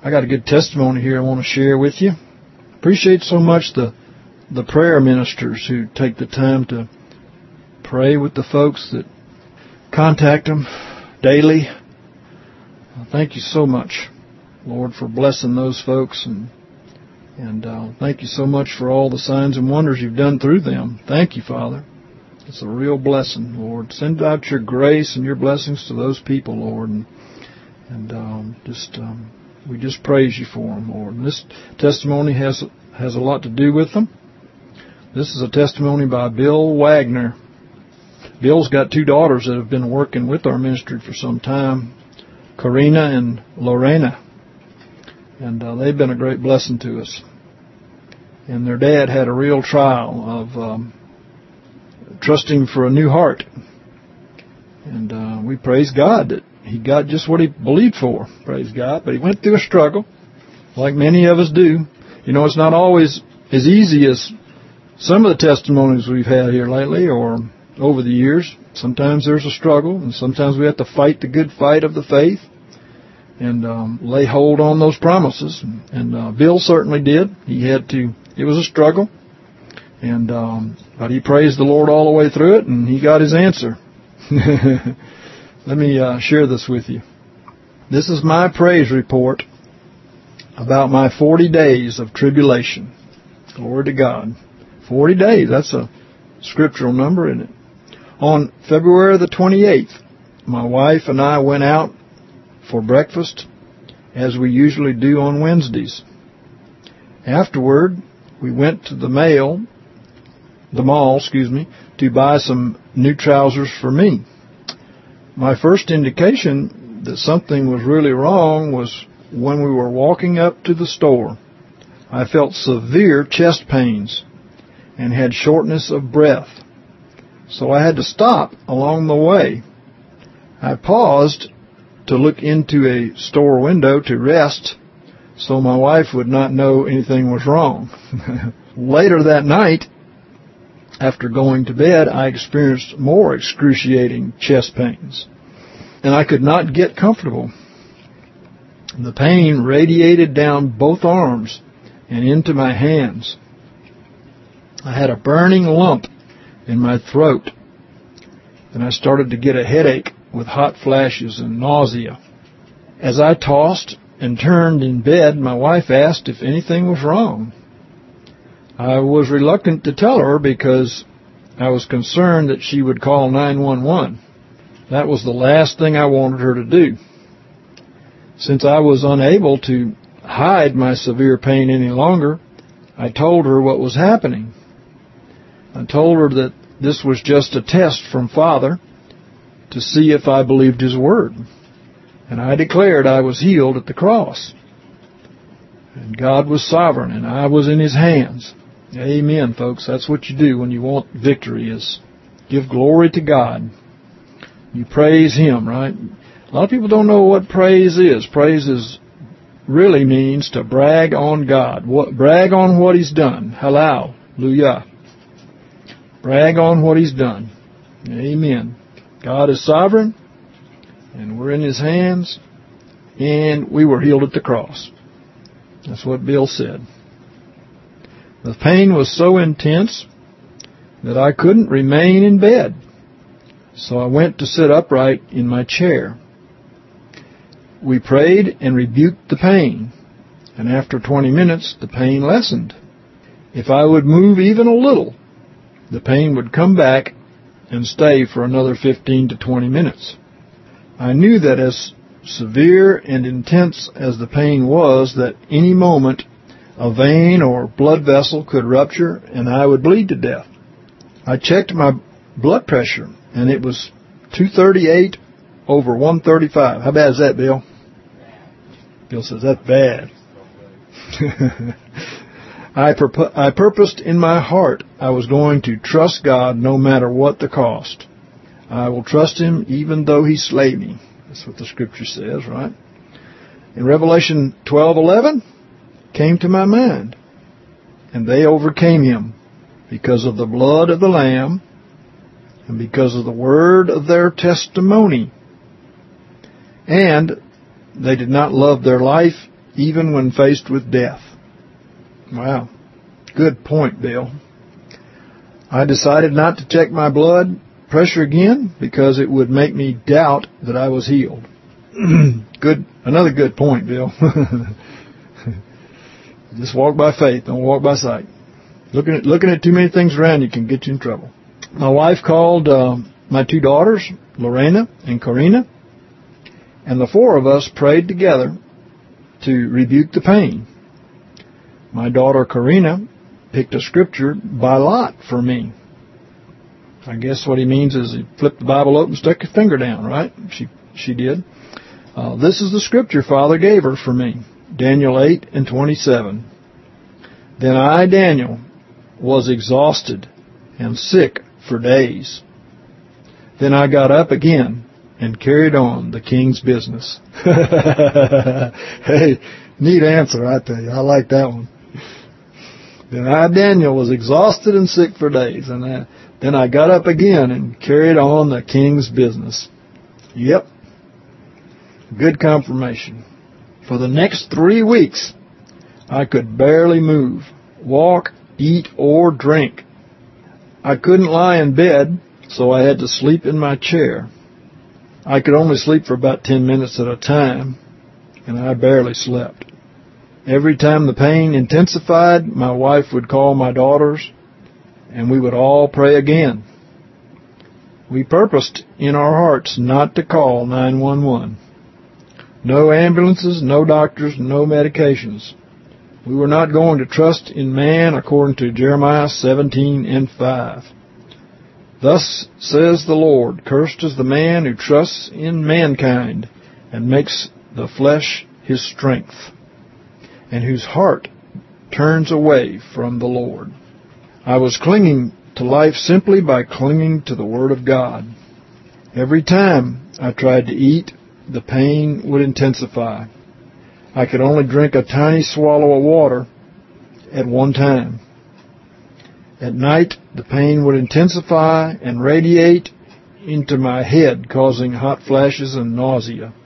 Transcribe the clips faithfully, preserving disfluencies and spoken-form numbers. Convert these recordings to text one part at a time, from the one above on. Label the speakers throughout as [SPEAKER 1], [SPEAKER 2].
[SPEAKER 1] I got a good testimony here I want to share with you. Appreciate so much the the prayer ministers who take the time to pray with the folks that contact them daily. Thank you so much, Lord, for blessing those folks, and and uh, thank you so much for all the signs and wonders you've done through them. Thank you, Father. It's a real blessing, Lord. Send out your grace and your blessings to those people, Lord, and and um, just um, we just praise you for them, Lord. And this testimony has has a lot to do with them. This is a testimony by Bill Wagner. Bill's got two daughters that have been working with our ministry for some time, Karina and Lorena, and uh, they've been a great blessing to us. And their dad had a real trial of um, trusting for a new heart, and uh, we praise God that he got just what he believed for. Praise God. But he went through a struggle, like many of us do. You know, it's not always as easy as some of the testimonies we've had here lately or over the years. Sometimes there's a struggle, and sometimes we have to fight the good fight of the faith and um, lay hold on those promises. And uh, Bill certainly did. He had to. It was a struggle, and um, but he praised the Lord all the way through it, and he got his answer. Let me uh, share this with you. This is my praise report about my forty days of tribulation. Glory to God. forty days, that's a scriptural number, isn't it? On February the twenty-eighth, my wife and I went out for breakfast, as we usually do on Wednesdays. Afterward, we went to the mail, the mall, excuse me, to buy some new trousers for me. My first indication that something was really wrong was when we were walking up to the store. I felt severe chest pains and had shortness of breath, so I had to stop along the way. I paused to look into a store window to rest so my wife would not know anything was wrong. Later that night, after going to bed, I experienced more excruciating chest pains, and I could not get comfortable. The pain radiated down both arms and into my hands. I had a burning lump in my throat, and I started to get a headache with hot flashes and nausea. As I tossed and turned in bed, my wife asked if anything was wrong. I was reluctant to tell her because I was concerned that she would call nine one one. That was the last thing I wanted her to do. Since I was unable to hide my severe pain any longer, I told her what was happening. I told her that this was just a test from Father to see if I believed His Word. And I declared I was healed at the cross. And God was sovereign, and I was in His hands. Amen, folks. That's what you do when you want victory, is give glory to God. You praise Him, right? A lot of people don't know what praise is. Praise is really means to brag on God. What, brag on what He's done. Hallelujah. Brag on what He's done. Amen. God is sovereign, and we're in His hands, and we were healed at the cross. That's what Bill said. The pain was so intense that I couldn't remain in bed, so I went to sit upright in my chair. We prayed and rebuked the pain, and after twenty minutes, the pain lessened. If I would move even a little, the pain would come back and stay for another fifteen to twenty minutes. I knew that as severe and intense as the pain was, that any moment a vein or blood vessel could rupture and I would bleed to death. I checked my blood pressure, and it was two thirty-eight over one thirty-five. How bad is that, Bill? Bill says, that's bad. I, purpo- I purposed in my heart I was going to trust God no matter what the cost. I will trust Him even though He slay me. That's what the Scripture says, right? In Revelation twelve eleven, came to my mind, and they overcame Him because of the blood of the Lamb and because of the word of their testimony. And they did not love their life even when faced with death. Wow. Good point, Bill. I decided not to check my blood pressure again because it would make me doubt that I was healed. Good. Another good point, Bill. Just walk by faith, don't walk by sight. Looking at looking at too many things around you can get you in trouble. My wife called uh, my two daughters, Lorena and Karina, and the four of us prayed together to rebuke the pain. My daughter Karina picked a scripture by lot for me. I guess what he means is he flipped the Bible open and stuck his finger down, right? She she did. Uh, this is the scripture Father gave her for me. Daniel eight and twenty-seven. Then I, Daniel, was exhausted and sick for days. Then I got up again and carried on the king's business. Hey, neat answer, I tell you. I like that one. Then I, Daniel, was exhausted and sick for days. And I, then I got up again and carried on the king's business. Yep. Good confirmation. For the next three weeks, I could barely move, walk, eat, or drink. I couldn't lie in bed, so I had to sleep in my chair. I could only sleep for about ten minutes at a time, and I barely slept. Every time the pain intensified, my wife would call my daughters, and we would all pray again. We purposed in our hearts not to call nine one one. No ambulances, no doctors, no medications. We were not going to trust in man according to Jeremiah seventeen and five. Thus says the Lord, cursed is the man who trusts in mankind and makes the flesh his strength, and whose heart turns away from the Lord. I was clinging to life simply by clinging to the Word of God. Every time I tried to eat, the pain would intensify. I could only drink a tiny swallow of water at one time. At night, the pain would intensify and radiate into my head, causing hot flashes and nausea.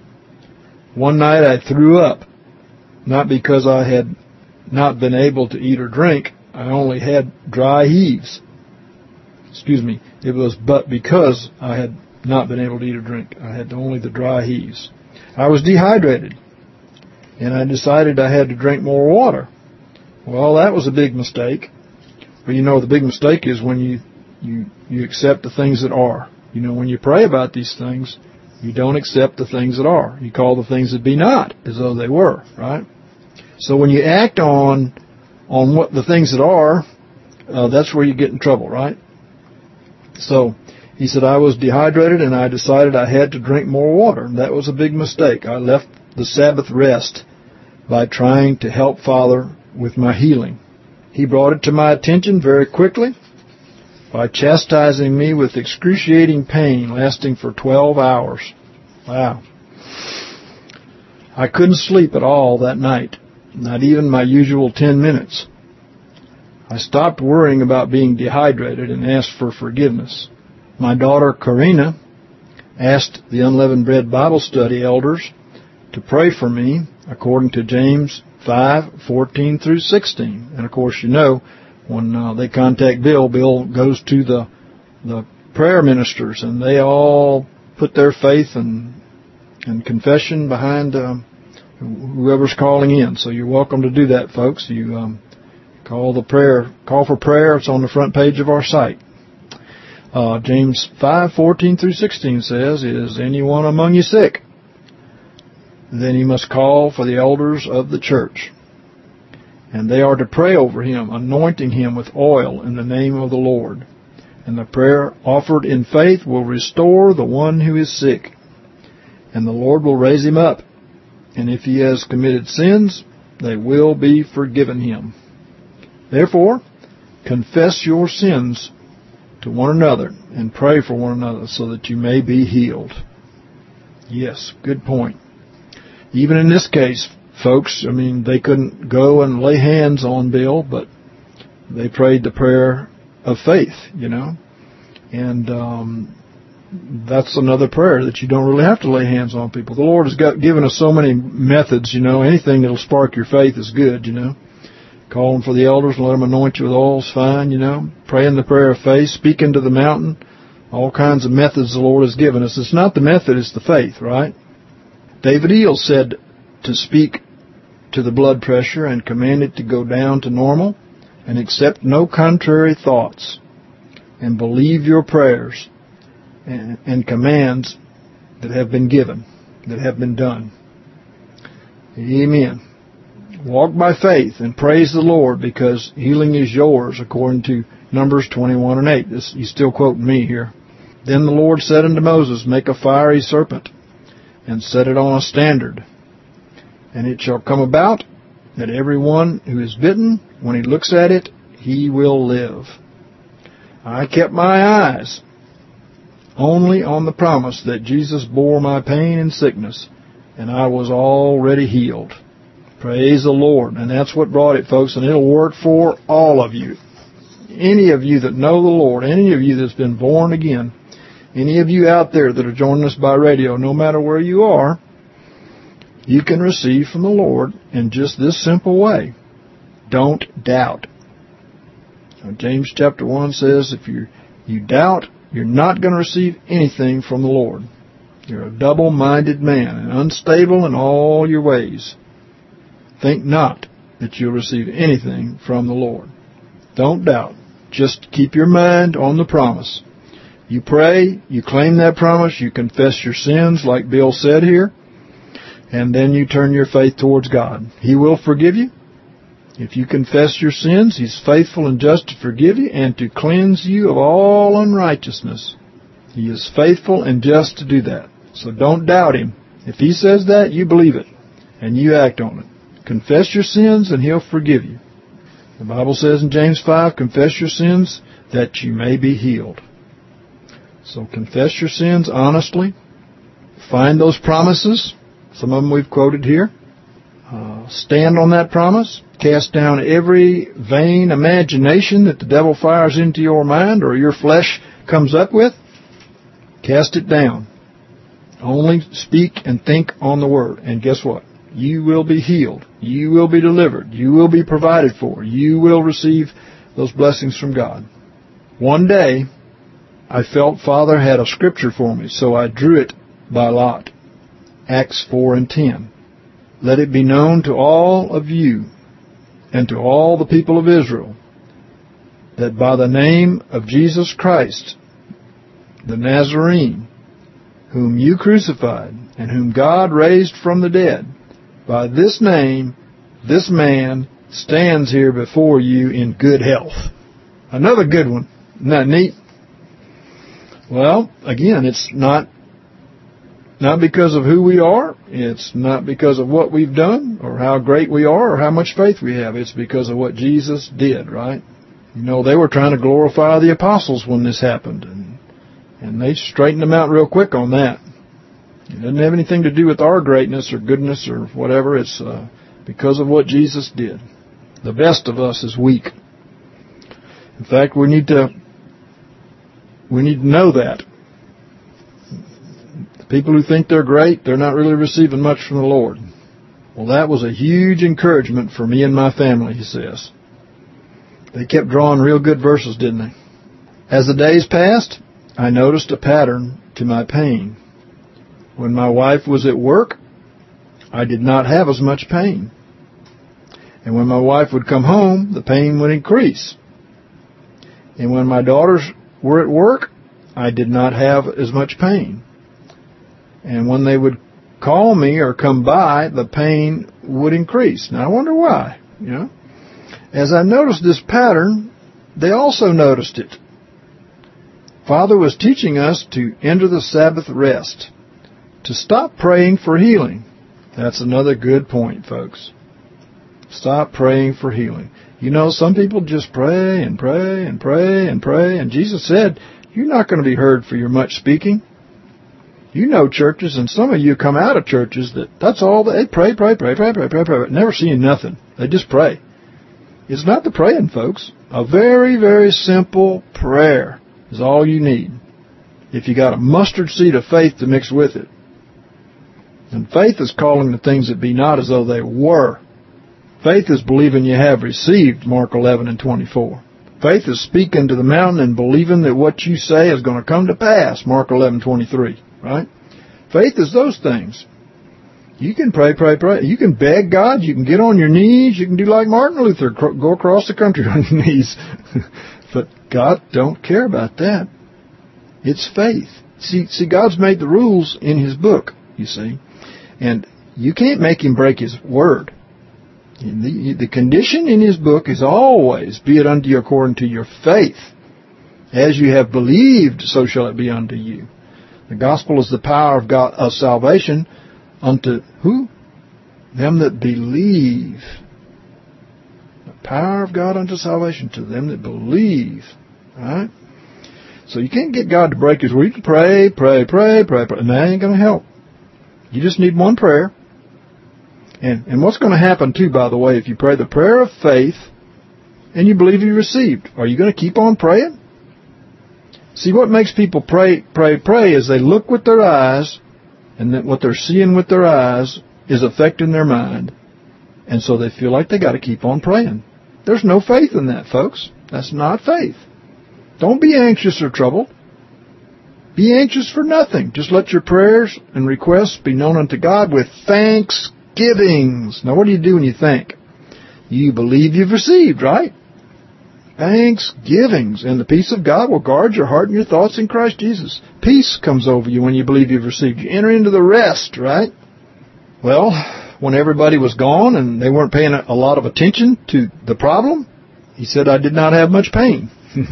[SPEAKER 1] One night I threw up, not because I had not been able to eat or drink. I only had dry heaves. Excuse me. It was but because I had not been able to eat or drink. I had only the dry heaves. I was dehydrated, and I decided I had to drink more water. Well, that was a big mistake. But you know, the big mistake is when you, you, you accept the things that are. You know, when you pray about these things, you don't accept the things that are. You call the things that be not as though they were, right? So when you act on on what the things that are, uh, that's where you get in trouble, right? So he said, I was dehydrated and I decided I had to drink more water. And that was a big mistake. I left the Sabbath rest by trying to help Father with my healing. He brought it to my attention very quickly by chastising me with excruciating pain lasting for twelve hours. Wow. I couldn't sleep at all that night, not even my usual ten minutes. I stopped worrying about being dehydrated and asked for forgiveness. My daughter Karina asked the Unleavened Bread Bible Study elders to pray for me according to James five fourteen through sixteen. And of course, you know, when uh, they contact Bill, Bill goes to the the prayer ministers, and they all put their faith and and confession behind um, whoever's calling in. So you're welcome to do that, folks. You um, call the prayer, call for prayer. It's on the front page of our site. Uh, James five fourteen through sixteen says, "Is anyone among you sick? Then he must call for the elders of the church, and they are to pray over him, anointing him with oil in the name of the Lord. And the prayer offered in faith will restore the one who is sick, and the Lord will raise him up. And if he has committed sins, they will be forgiven him. Therefore, confess your sins to one another and pray for one another so that you may be healed." Yes, good point. Even in this case, folks, I mean, they couldn't go and lay hands on Bill, but they prayed the prayer of faith, you know. And um, that's another prayer that you don't really have to lay hands on people. The Lord has got, given us so many methods, you know. Anything that will spark your faith is good, you know. Calling for the elders and let them anoint you with oil is fine, you know. Praying the prayer of faith, speaking to the mountain, all kinds of methods the Lord has given us. It's not the method, it's the faith, right? David Eel said to speak to the blood pressure and command it to go down to normal and accept no contrary thoughts and believe your prayers and, and commands that have been given, that have been done. Amen. Walk by faith and praise the Lord because healing is yours according to Numbers twenty-one and eight. This, he's still quoting me here. Then the Lord said unto Moses, make a fiery serpent and set it on a standard. And it shall come about that every one who is bitten, when he looks at it, he will live. I kept my eyes only on the promise that Jesus bore my pain and sickness, and I was already healed. Praise the Lord. And that's what brought it, folks, and it'll work for all of you. Any of you that know the Lord, any of you that's been born again, any of you out there that are joining us by radio, no matter where you are, you can receive from the Lord in just this simple way. Don't doubt. Now, James chapter one says if you you doubt, you're not going to receive anything from the Lord. You're a double-minded man and unstable in all your ways. Think not that you'll receive anything from the Lord. Don't doubt. Just keep your mind on the promise. You pray, you claim that promise, you confess your sins like Bill said here, and then you turn your faith towards God. He will forgive you. If you confess your sins, He's faithful and just to forgive you and to cleanse you of all unrighteousness. He is faithful and just to do that. So don't doubt Him. If He says that, you believe it, and you act on it. Confess your sins, and He'll forgive you. The Bible says in James five, confess your sins that you may be healed. So confess your sins honestly. Find those promises. Some of them we've quoted here. Uh, stand on that promise. Cast down every vain imagination that the devil fires into your mind or your flesh comes up with. Cast it down. Only speak and think on the Word. And guess what? You will be healed. You will be delivered. You will be provided for. You will receive those blessings from God. One day, I felt Father had a scripture for me, so I drew it by lot. Acts four and ten. Let it be known to all of you and to all the people of Israel that by the name of Jesus Christ, the Nazarene, whom you crucified and whom God raised from the dead, by this name, this man stands here before you in good health. Another good one. Isn't that neat? Well, again, it's not not because of who we are. It's not because of what we've done or how great we are or how much faith we have. It's because of what Jesus did, right? You know, they were trying to glorify the apostles when this happened, and and they straightened them out real quick on that. It doesn't have anything to do with our greatness or goodness or whatever. It's uh, because of what Jesus did. The best of us is weak. In fact, we need to we need to know that. The people who think they're great, they're not really receiving much from the Lord. Well, that was a huge encouragement for me and my family, he says. They kept drawing real good verses, didn't they? As the days passed, I noticed a pattern to my pain. When my wife was at work, I did not have as much pain. And when my wife would come home, the pain would increase. And when my daughters were at work, I did not have as much pain. And when they would call me or come by, the pain would increase. Now, I wonder why, you know. As I noticed this pattern, they also noticed it. Father was teaching us to enter the Sabbath rest, to stop praying for healing. That's another good point, folks. Stop praying for healing. You know, some people just pray and pray and pray and pray, and Jesus said, you're not going to be heard for your much speaking. You know churches, and some of you come out of churches that that's all they pray, pray, pray, pray, pray, pray, pray, never seeing nothing. They just pray. It's not the praying, folks. A very, very simple prayer is all you need. if you got a mustard seed of faith to mix with it. And faith is calling the things that be not as though they were. Faith is believing you have received, Mark eleven and twenty-four. Faith is speaking to the mountain and believing that what you say is going to come to pass, Mark eleven twenty-three, right? Faith is those things. You can pray, pray, pray. You can beg God. You can get on your knees. You can do like Martin Luther, go across the country on your knees. But God don't care about that. It's faith. See, see, God's made the rules in His book, you see. And you can't make Him break His word. The, the condition in His book is always, be it unto you according to your faith. As you have believed, so shall it be unto you. The gospel is the power of God of salvation unto who? Them that believe. The power of God unto salvation to them that believe. Right? So you can't get God to break His word. You can pray, pray, pray, pray, pray, and that ain't going to help. You just need one prayer. And, and what's going to happen, too, by the way, if you pray the prayer of faith and you believe you received, are you going to keep on praying? See, what makes people pray, pray, pray is they look with their eyes, and that what they're seeing with their eyes is affecting their mind. And so they feel like they got to keep on praying. There's no faith in that, folks. That's not faith. Don't be anxious or troubled. Be anxious for nothing. Just let your prayers and requests be known unto God with thanksgivings. Now, what do you do when you thank? You believe you've received, right? Thanksgivings. And the peace of God will guard your heart and your thoughts in Christ Jesus. Peace comes over you when you believe you've received. You enter into the rest, right? Well, when everybody was gone and they weren't paying a lot of attention to the problem, He said, I did not have much pain.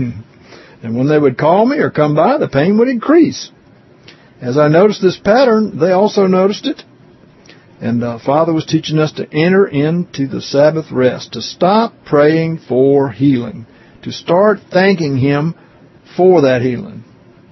[SPEAKER 1] And when they would call me or come by, the pain would increase. As I noticed this pattern, they also noticed it. And uh, Father was teaching us to enter into the Sabbath rest, to stop praying for healing, to start thanking Him for that healing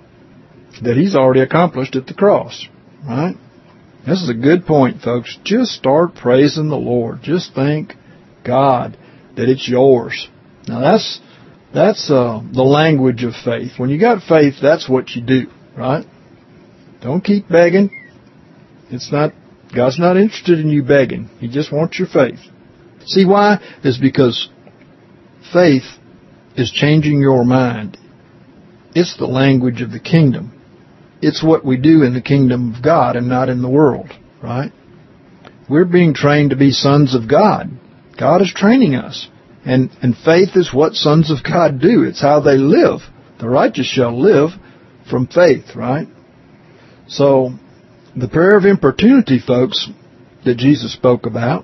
[SPEAKER 1] that He's already accomplished at the cross, right? This is a good point, folks. Just start praising the Lord. Just thank God that it's yours. Now, that's that's uh, the language of faith. When you got faith, that's what you do, right? Don't keep begging. It's not, God's not interested in you begging. He just wants your faith. See why? It's because faith is changing your mind. It's the language of the kingdom. It's what we do in the kingdom of God and not in the world, right? We're being trained to be sons of God. God is training us. And, and faith is what sons of God do. It's how they live. The righteous shall live from faith, right? So, the prayer of importunity, folks, that Jesus spoke about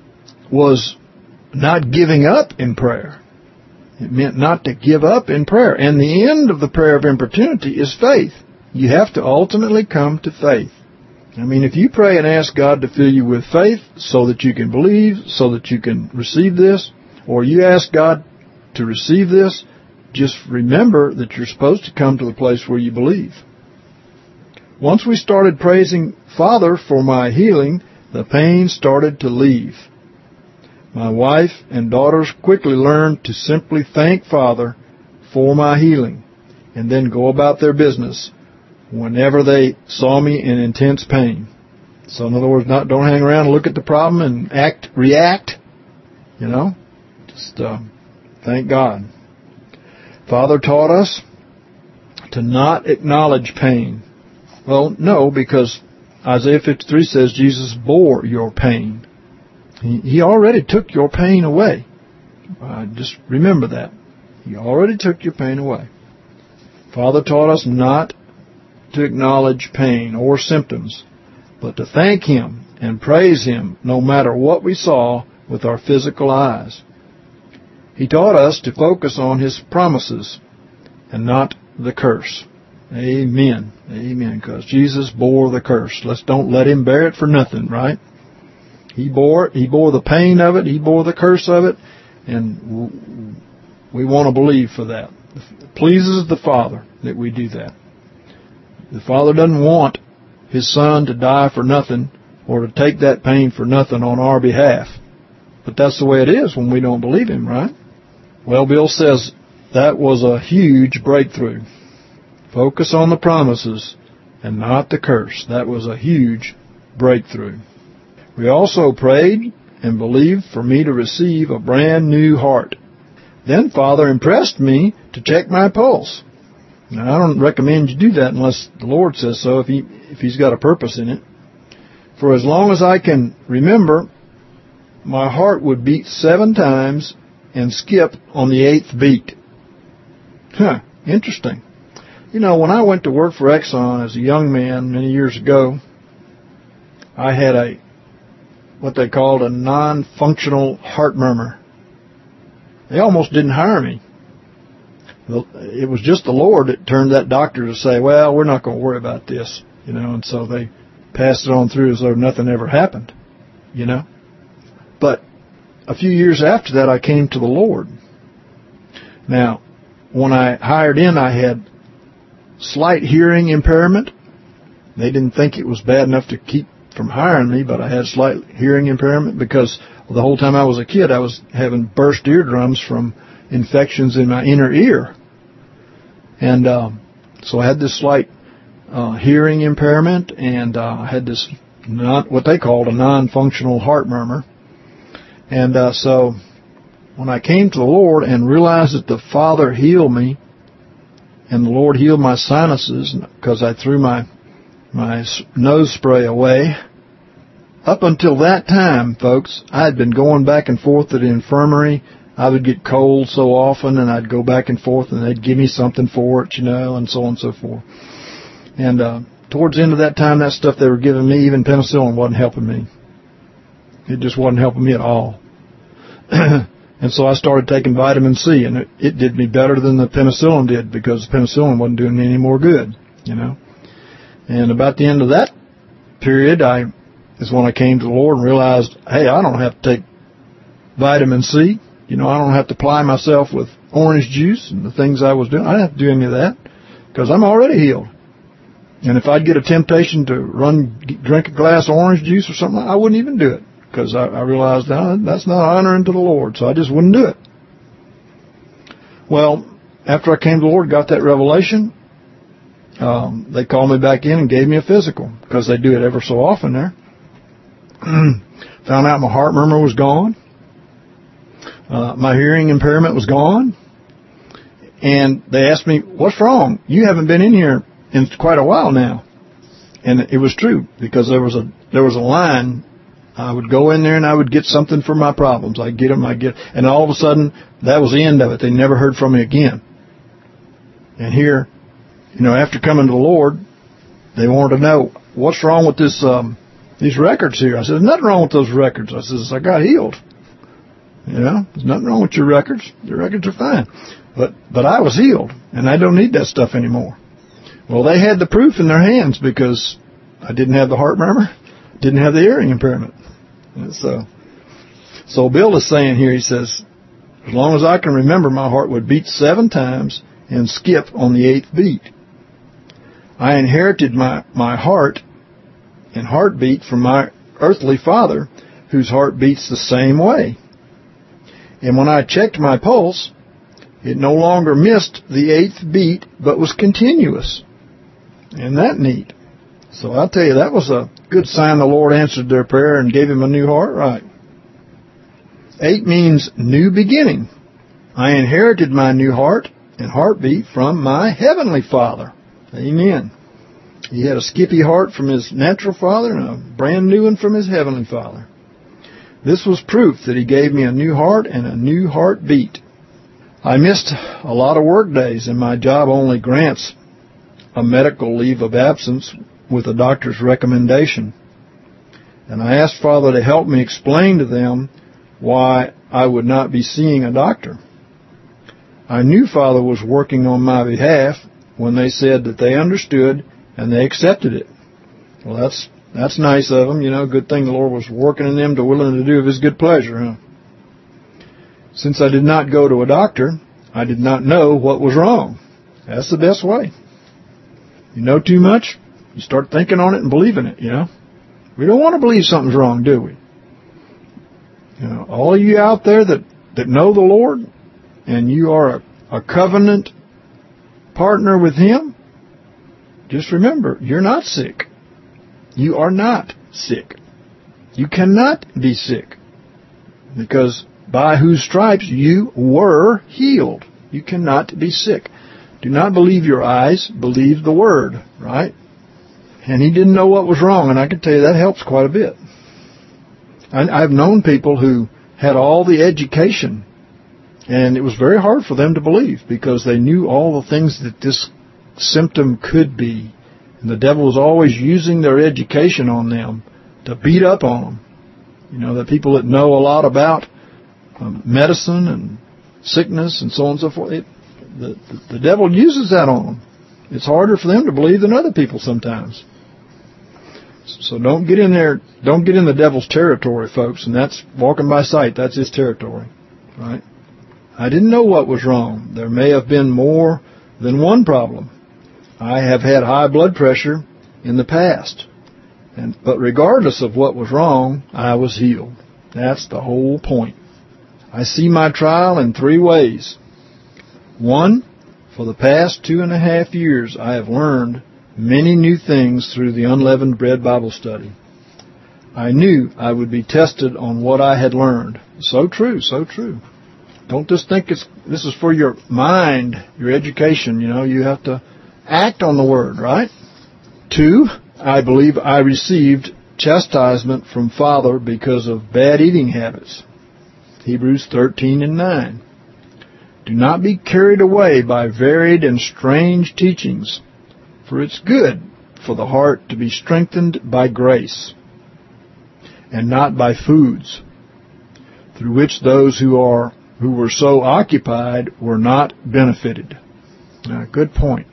[SPEAKER 1] was not giving up in prayer. It meant not to give up in prayer. And the end of the prayer of importunity is faith. You have to ultimately come to faith. I mean, if you pray and ask God to fill you with faith so that you can believe, so that you can receive this, or you ask God to receive this, just remember that you're supposed to come to the place where you believe. Once we started praising Father for my healing, the pain started to leave. My wife and daughters quickly learned to simply thank Father for my healing and then go about their business whenever they saw me in intense pain. So in other words, not don't hang around and look at the problem and act, react, you know. Just uh, thank God. Father taught us to not acknowledge pain. Well, no, because Isaiah fifty-three says Jesus bore your pain. He, he already took your pain away. Uh, just remember that. He already took your pain away. Father taught us not to acknowledge pain or symptoms, but to thank Him and praise Him no matter what we saw with our physical eyes. He taught us to focus on His promises and not the curse. Amen. Amen. Because Jesus bore the curse. Let's don't let Him bear it for nothing, right? He bore it. He bore the pain of it. He bore the curse of it. And we want to believe for that. It pleases the Father that we do that. The Father doesn't want His Son to die for nothing or to take that pain for nothing on our behalf. But that's the way it is when we don't believe Him, right? Well, Bill says that was a huge breakthrough. Focus on the promises and not the curse. That was a huge breakthrough. We also prayed and believed for me to receive a brand new heart. Then Father impressed me to check my pulse. Now, I don't recommend you do that unless the Lord says so, if he if He's got a purpose in it. For as long as I can remember, my heart would beat seven times and skip on the eighth beat. Huh, interesting. You know, when I went to work for Exxon as a young man many years ago, I had a what they called a non-functional heart murmur. They almost didn't hire me. It was just the Lord that turned that doctor to say, well, we're not going to worry about this, you know, and so they passed it on through as though nothing ever happened, you know. But a few years after that, I came to the Lord. Now, when I hired in, I had slight hearing impairment. They didn't think it was bad enough to keep from hiring me, but I had slight hearing impairment because the whole time I was a kid, I was having burst eardrums from infections in my inner ear. And um, so I had this slight uh, hearing impairment, and uh, I had this not what they called a non-functional heart murmur. And uh, so when I came to the Lord and realized that the Father healed me, and the Lord healed my sinuses because I threw my my nose spray away. Up until that time, folks, I had been going back and forth to the infirmary. I would get cold so often, and I'd go back and forth, and they'd give me something for it, you know, and so on and so forth. And uh, towards the end of that time, that stuff they were giving me, even penicillin, wasn't helping me. It just wasn't helping me at all. And so I started taking vitamin C, and it, it did me better than the penicillin did because the penicillin wasn't doing me any more good, you know. And about the end of that period, I is when I came to the Lord and realized, hey, I don't have to take vitamin C. You know, I don't have to ply myself with orange juice and the things I was doing. I didn't have to do any of that because I'm already healed. And if I'd get a temptation to run, drink a glass of orange juice or something, I wouldn't even do it because I, I realized oh, that's not honoring to the Lord, so I just wouldn't do it. Well, after I came to the Lord, got that revelation, um, they called me back in and gave me a physical because they do it ever so often there. Found out my heart murmur was gone. Uh, my hearing impairment was gone. And they asked me, what's wrong? You haven't been in here in quite a while now. And it was true because there was a there was a line. I would go in there and I would get something for my problems. I'd get them, I'd get, and all of a sudden, that was the end of it. They never heard from me again. And here, you know, after coming to the Lord, they wanted to know, what's wrong with this, um, these records here? I said, there's nothing wrong with those records. I said, I got healed. You know, there's nothing wrong with your records. Your records are fine. But, but I was healed, and I don't need that stuff anymore. Well, they had the proof in their hands because I didn't have the heart murmur, didn't have the hearing impairment. And so, so Bill is saying here, he says, as long as I can remember, my heart would beat seven times and skip on the eighth beat. I inherited my, my heart and heartbeat from my earthly father, whose heart beats the same way. And when I checked my pulse, it no longer missed the eighth beat, but was continuous. Isn't that neat? So I'll tell you, that was a good sign the Lord answered their prayer and gave him a new heart, right? Eight means new beginning. I inherited my new heart and heartbeat from my heavenly Father. Amen. He had a skippy heart from his natural father and a brand new one from his heavenly Father. This was proof that he gave me a new heart and a new heartbeat. I missed a lot of work days, and my job only grants a medical leave of absence with a doctor's recommendation. And I asked Father to help me explain to them why I would not be seeing a doctor. I knew Father was working on my behalf when they said that they understood and they accepted it. Well, that's that's nice of them. You know, good thing the Lord was working in them to willing to do of His good pleasure, huh? Since I did not go to a doctor, I did not know what was wrong. That's the best way. You know too much, you start thinking on it and believing it, you know. We don't want to believe something's wrong, do we? You know, all of you out there that, that know the Lord and you are a, a covenant partner with Him, just remember, you're not sick. You are not sick. You cannot be sick. Because by whose stripes you were healed. You cannot be sick. Do not believe your eyes, believe the Word, right? And he didn't know what was wrong, and I can tell you that helps quite a bit. I, I've known people who had all the education, and it was very hard for them to believe because they knew all the things that this symptom could be. And the devil was always using their education on them to beat up on them. You know, the people that know a lot about um, medicine and sickness and so on and so forth, it, the, the, the devil uses that on them. It's harder for them to believe than other people sometimes. So don't get in there, don't get in the devil's territory, folks, and that's walking by sight. That's his territory, right? I didn't know what was wrong. There may have been more than one problem. I have had high blood pressure in the past, and but regardless of what was wrong, I was healed. That's the whole point. I see my trial in three ways. One, for the past two and a half years, I have learned many new things through the Unleavened Bread Bible Study. I knew I would be tested on what I had learned. So true, so true. Don't just think it's this is for your mind, your education. You know, you have to act on the Word, right? Two, I believe I received chastisement from Father because of bad eating habits. Hebrews thirteen and nine. Do not be carried away by varied and strange teachings, for it's good for the heart to be strengthened by grace, and not by foods, through which those who are who were so occupied were not benefited. Now, good point.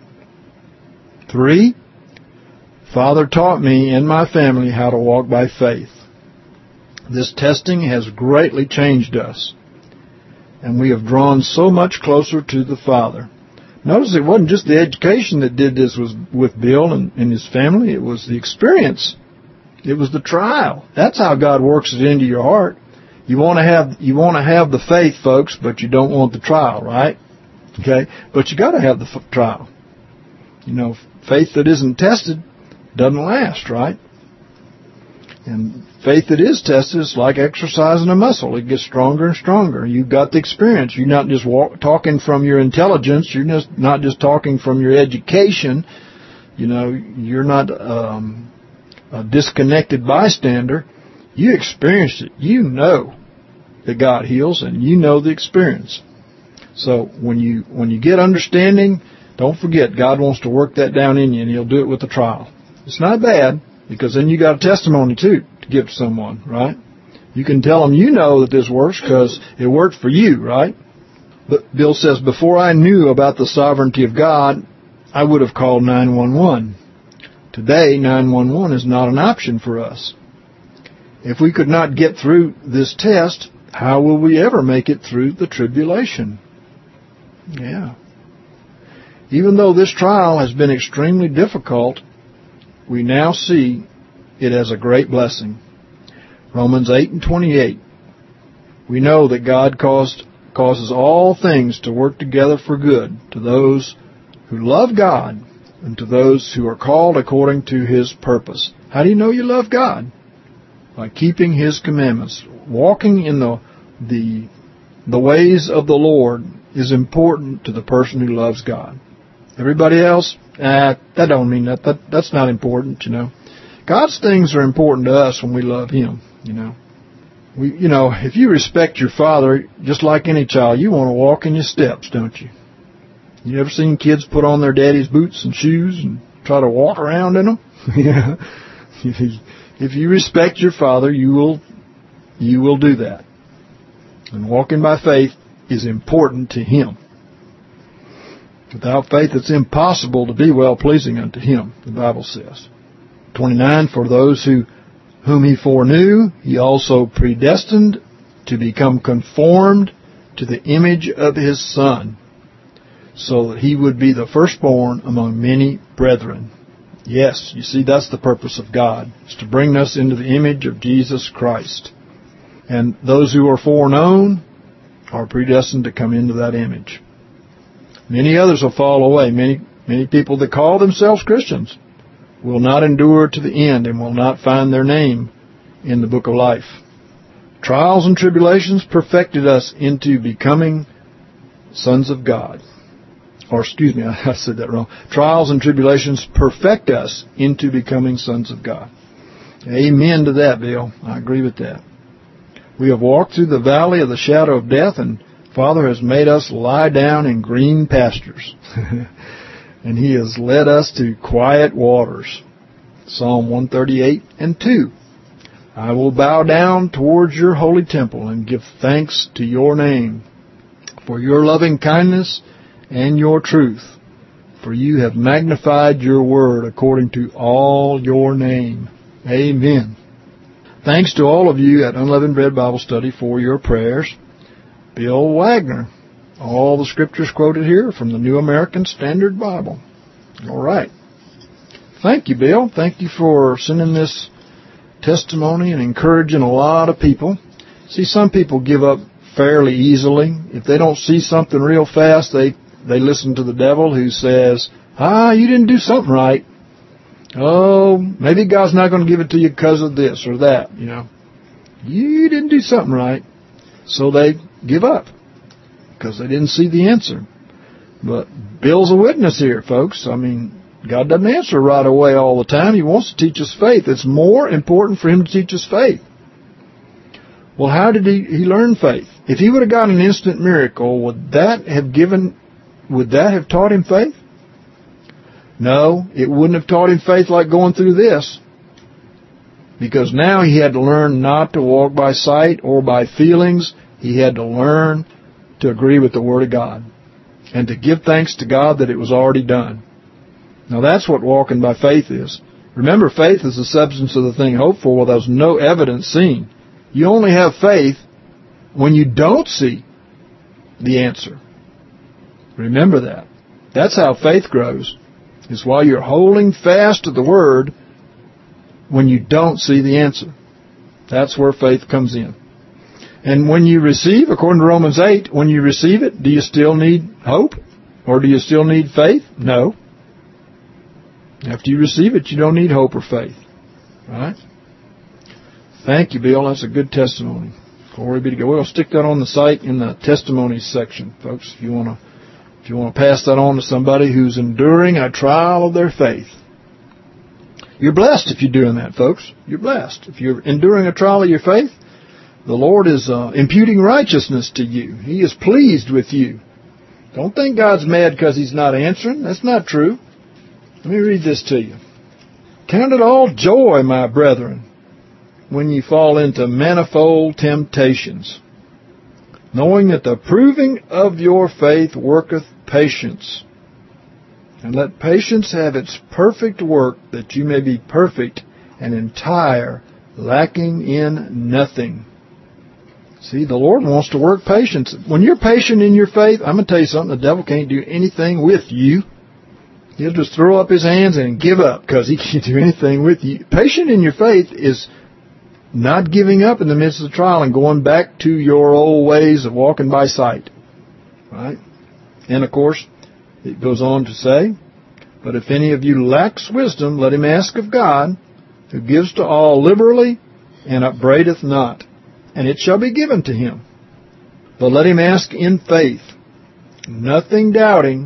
[SPEAKER 1] Three, Father taught me and my family how to walk by faith. This testing has greatly changed us, and we have drawn so much closer to the Father. Notice it wasn't just the education that did this was with Bill and, and his family. It was the experience. It was the trial. That's how God works it into your heart. You want to have you want to have the faith, folks, but you don't want the trial, right? Okay, but you got to have the f- trial. You know, faith that isn't tested doesn't last, right? And faith that is tested is like exercising a muscle. It gets stronger and stronger. You've got the experience. You're not just walk, talking from your intelligence. You're just not just talking from your education. You know, you're not um, a disconnected bystander. You experienced it. You know that God heals, and you know the experience. So when you when you get understanding, don't forget God wants to work that down in you, and He'll do it with the trial. It's not bad, because then you got a testimony too to give to someone, right? You can tell them you know that this works because it worked for you, right? But Bill says, before I knew about the sovereignty of God, I would have called nine one one. Today, nine one one is not an option for us. If we could not get through this test, how will we ever make it through the tribulation? Yeah. Even though this trial has been extremely difficult, we now see it as a great blessing. Romans eight and twenty-eight. We know that God caused, causes all things to work together for good to those who love God and to those who are called according to His purpose. How do you know you love God? By keeping His commandments. Walking in the the the ways of the Lord is important to the person who loves God. Everybody else, uh, that don't mean that. that. That's not important, you know. God's things are important to us when we love Him, you know. We, you know, if you respect your father, just like any child, you want to walk in your steps, don't you? You ever seen kids put on their daddy's boots and shoes and try to walk around in them? Yeah. If you respect your father, you will, you will do that. And walking by faith is important to Him. Without faith, it's impossible to be well-pleasing unto Him, the Bible says. twenty-nine, for those who whom He foreknew, He also predestined to become conformed to the image of His Son, so that He would be the firstborn among many brethren. Yes, you see, that's the purpose of God, is to bring us into the image of Jesus Christ. And those who are foreknown are predestined to come into that image. Many others will fall away. Many Many people that call themselves Christians will not endure to the end and will not find their name in the book of life. Trials and tribulations perfected us into becoming sons of God. Or, excuse me, I said that wrong. Trials and tribulations perfect us into becoming sons of God. Amen to that, Bill. I agree with that. We have walked through the valley of the shadow of death, and Father has made us lie down in green pastures. And He has led us to quiet waters. Psalm one thirty-eight and two. I will bow down towards your holy temple and give thanks to your name for your loving kindness and your truth, for you have magnified your word according to all your name. Amen. Thanks to all of you at Unleavened Bread Bible Study for your prayers. Bill Wagner. All the scriptures quoted here from the New American Standard Bible. All right. Thank you, Bill. Thank you for sending this testimony and encouraging a lot of people. See, some people give up fairly easily. If they don't see something real fast, they, they listen to the devil who says, ah, you didn't do something right. Oh, maybe God's not going to give it to you because of this or that, you know. You didn't do something right. So they give up because they didn't see the answer. But Bill's a witness here, folks. I mean, God doesn't answer right away all the time. He wants to teach us faith. It's more important for Him to teach us faith. Well, how did he, he learn faith? If he would have got an instant miracle, would that have given, would that have taught him faith? No, it wouldn't have taught him faith like going through this. Because now he had to learn not to walk by sight or by feelings. He had to learn to agree with the Word of God and to give thanks to God that it was already done. Now that's what walking by faith is. Remember, faith is the substance of the thing hoped for, where there's no evidence seen. You only have faith when you don't see the answer. Remember that. That's how faith grows. It's while you're holding fast to the Word when you don't see the answer. That's where faith comes in. And when you receive, according to Romans eight, when you receive it, do you still need hope? Or do you still need faith? No. After you receive it, you don't need hope or faith. Right? Thank you, Bill. That's a good testimony. Glory be to God. We'll stick that on the site in the testimonies section, folks, if you want to if you want to pass that on to somebody who's enduring a trial of their faith. You're blessed if you're doing that, folks. You're blessed. If you're enduring a trial of your faith, the Lord is uh, imputing righteousness to you. He is pleased with you. Don't think God's mad because He's not answering. That's not true. Let me read this to you. Count it all joy, my brethren, when you fall into manifold temptations, knowing that the proving of your faith worketh patience. And let patience have its perfect work, that you may be perfect and entire, lacking in nothing. See, the Lord wants to work patience. When you're patient in your faith, I'm going to tell you something, the devil can't do anything with you. He'll just throw up his hands and give up because he can't do anything with you. Patient in your faith is not giving up in the midst of the trial and going back to your old ways of walking by sight. Right? And, of course, it goes on to say, but if any of you lacks wisdom, let him ask of God, who gives to all liberally and upbraideth not, and it shall be given to him. But let him ask in faith, nothing doubting,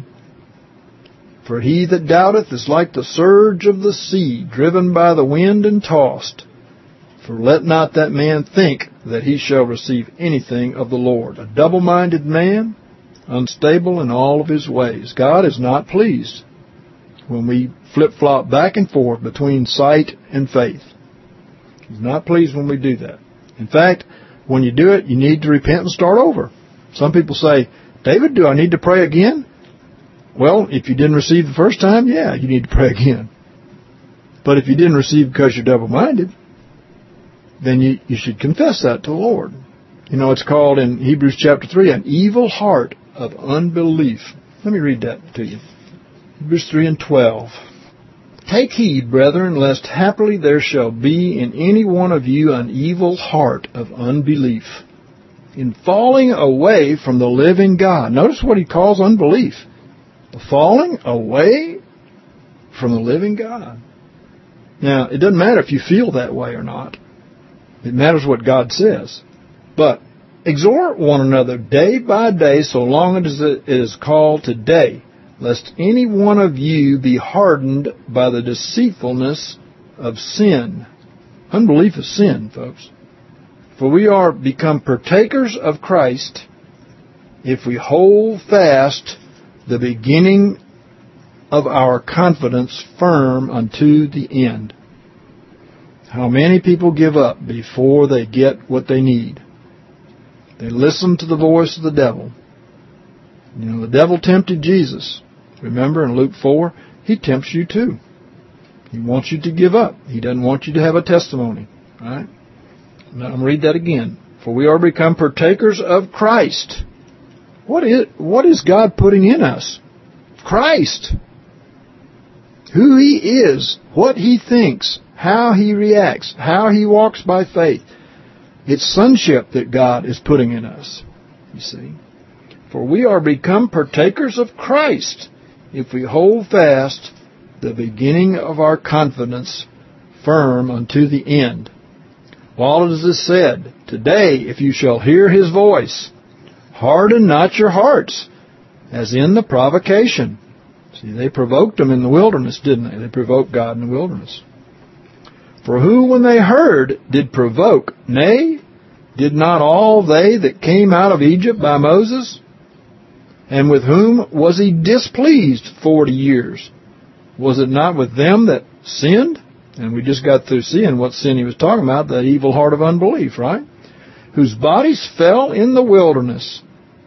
[SPEAKER 1] for he that doubteth is like the surge of the sea, driven by the wind and tossed. For let not that man think that he shall receive anything of the Lord. A double-minded man, unstable in all of his ways. God is not pleased when we flip-flop back and forth between sight and faith. He's not pleased when we do that. In fact, when you do it, you need to repent and start over. Some people say, David, do I need to pray again? Well, if you didn't receive the first time, yeah, you need to pray again. But if you didn't receive because you're double-minded, then you, you should confess that to the Lord. You know, it's called in Hebrews chapter three, an evil heart of unbelief. Let me read that to you. Hebrews three and twelve. Take heed, brethren, lest haply there shall be in any one of you an evil heart of unbelief, in falling away from the living God. Notice what he calls unbelief. falling away from the living God. Now, it doesn't matter if you feel that way or not. It matters what God says. But exhort one another day by day, so long as it is called today, lest any one of you be hardened by the deceitfulness of sin. Unbelief is sin, folks. For we are become partakers of Christ if we hold fast the beginning of our confidence firm unto the end. How many people give up before they get what they need? They listen to the voice of the devil. You know, the devil tempted Jesus. Remember in Luke four, he tempts you too. He wants you to give up. He doesn't want you to have a testimony. Right? Now, I'm going to read that again. For we are become partakers of Christ. What is, what is God putting in us? Christ. Who He is, what He thinks, how He reacts, how He walks by faith. It's sonship that God is putting in us, you see. For we are become partakers of Christ if we hold fast the beginning of our confidence firm unto the end. While it is said, today, if you shall hear His voice, harden not your hearts, as in the provocation. See, they provoked Him in the wilderness, didn't they? They provoked God in the wilderness. For who, when they heard, did provoke? Nay, did not all they that came out of Egypt by Moses? And with whom was He displeased forty years? Was it not with them that sinned? And we just got through seeing what sin He was talking about, that evil heart of unbelief, right? Whose bodies fell in the wilderness.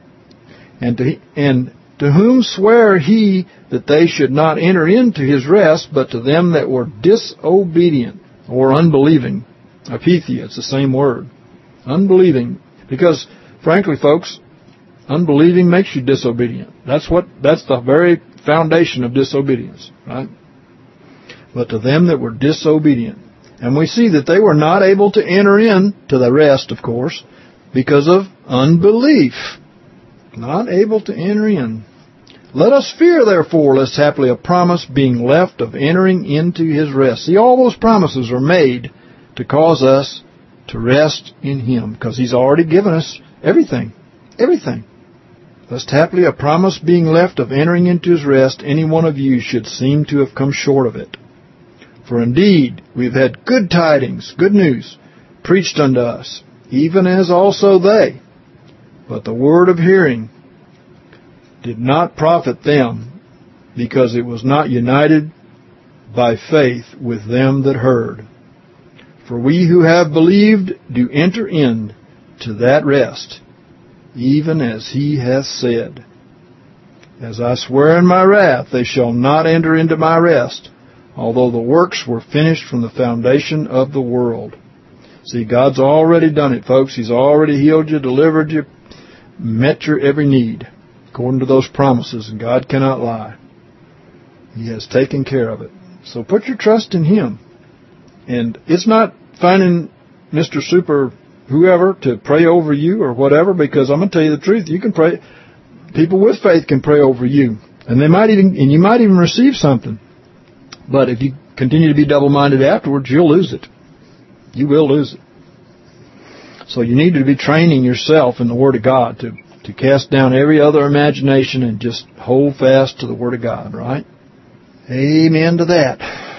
[SPEAKER 1] And to, and to whom sware He that they should not enter into His rest, but to them that were disobedient or unbelieving. Apethia, it's the same word. Unbelieving. Because, frankly, folks, unbelieving makes you disobedient. That's what, that's the very foundation of disobedience, right? But to them that were disobedient. And we see that they were not able to enter in to the rest, of course, because of unbelief. Not able to enter in. Let us fear, therefore, lest haply a promise being left of entering into His rest. See, all those promises are made to cause us to rest in Him, because He's already given us everything. Everything. Lest haply a promise being left of entering into His rest, any one of you should seem to have come short of it. For indeed, we have had good tidings, good news, preached unto us, even as also they. But the word of hearing did not profit them, because it was not united by faith with them that heard. For we who have believed do enter in to that rest, even as He hath said, As I swear in my wrath, they shall not enter into my rest, although the works were finished from the foundation of the world. See, God's already done it, folks. He's already healed you, delivered you, met your every need, according to those promises, and God cannot lie. He has taken care of it. So put your trust in Him. And it's not finding Mister Super whoever to pray over you or whatever, because I'm going to tell you the truth. You can pray. People with faith can pray over you, and they might even, and you might even receive something. But if you continue to be double-minded afterwards, you'll lose it. You will lose it. So you need to be training yourself in the Word of God to, to cast down every other imagination and just hold fast to the Word of God, right? Amen to that.